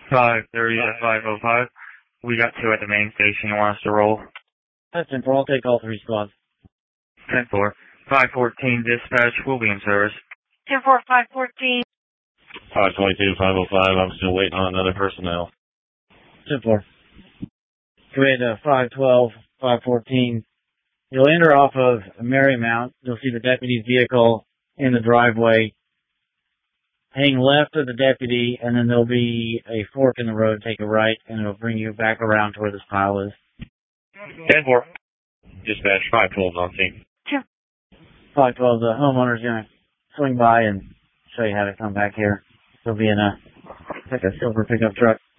5:30 to 5:05. We got two at the main station. You want us to roll? That's 10-4. I'll take all three squads. 10-4. 514 dispatch will be in service. 10-4, 514. 522, 505. I'm still waiting on another personnel. 10-4. Command 512, 514. You'll enter off of Marymount. You'll see the deputy's vehicle in the driveway. Hang left of the deputy, and then there'll be a fork in the road. Take a right, and it'll bring you back around to where this pile is. 10-4. Dispatch 512 on scene. 512, the homeowner's gonna swing by and show you how to come back here. He'll be in a silver pickup truck.